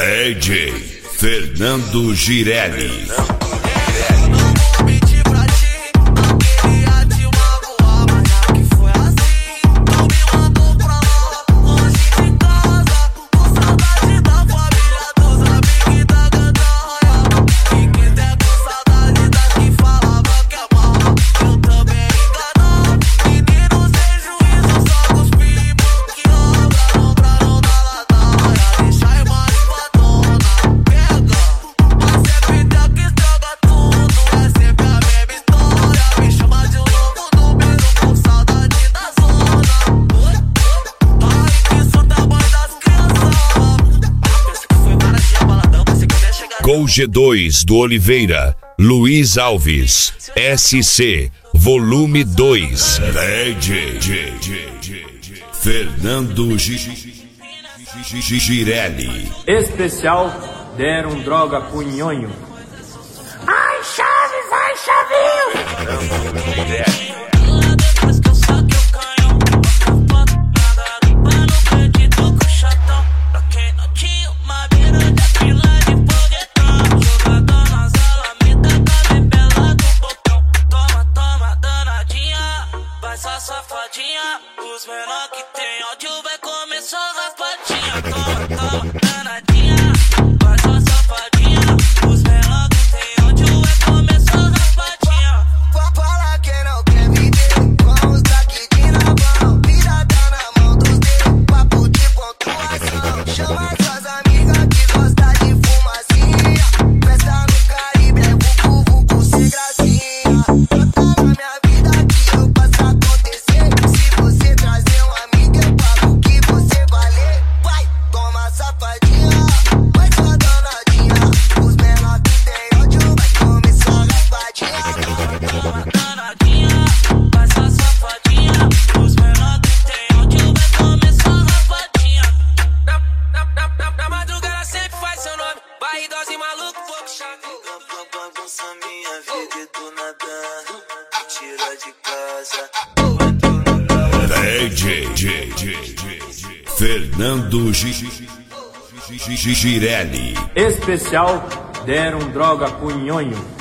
DJ Fernando Girelli. Gol G2 do Oliveira, Luiz Alves, SC, volume 2. DJ Fernando Girelli. Especial deram droga pro nhonho. Ai, Chaves, ai, Chavinho! Safadinha, os menor que tem áudio vai começar raspadinha. Toma, danadinha, vai só safadinha. Os menor que tem áudio vai começar raspadinha. Fala que não quer viver com os daqui na mão. Vida tá na mão dos dedos, papo de pontuação. Chama suas amigas que gosta de fumacinha. Festa no Caribe, é vucu, vucu, sem gracinha. Tá na minha vida que eu passo a acontecer. Se você trazer um amigo, eu pago que você valer. Vai, toma safadinha, vai só danadinha. Os menor que tem ódio vai começar raspadinha. Toma, danadinha, vai só safadinha. Os menor que tem áudio vai começar raspadinha. Na madrugada sempre faz seu nome. Vai idosa e maluco, fogo chave. Bagunça minha vida e do nada me tira de casa. DJ Fernando Girelli. Especial deram droga pro nhonho.